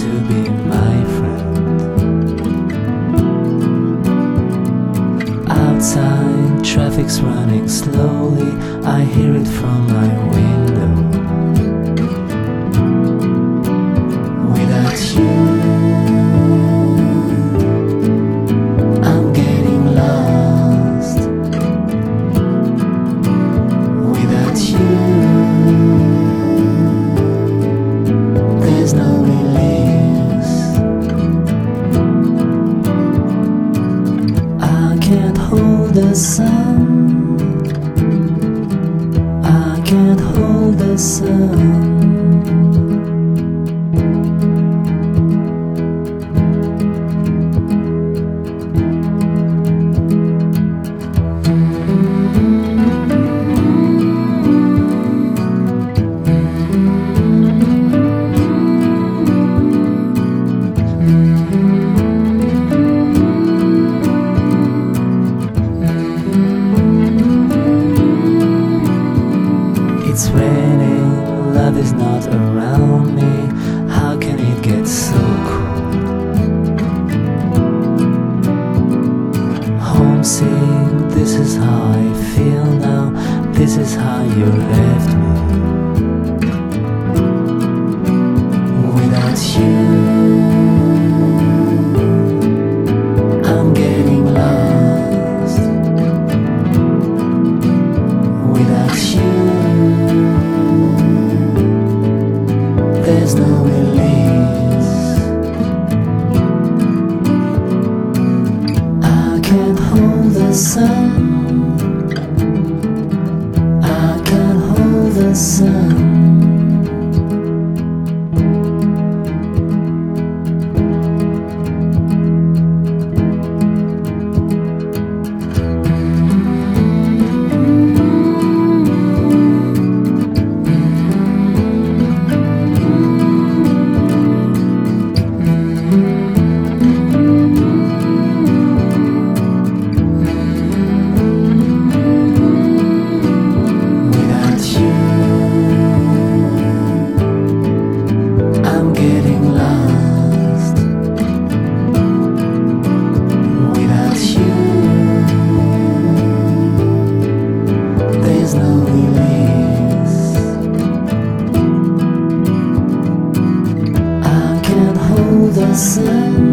to be my friend. Outside, traffic's running slowly, I hear it from my window. Without you, I'm getting lost. Without you, there's no release. I can't hold the sun, I can't hold the sun. It's raining, love is not around me. How can it get so cold? Homesick, this is how I feel now. This is how you left me. Without you, I'm getting lost. Without you, there's no release. I can't hold the sun, I can't hold the sun. The sun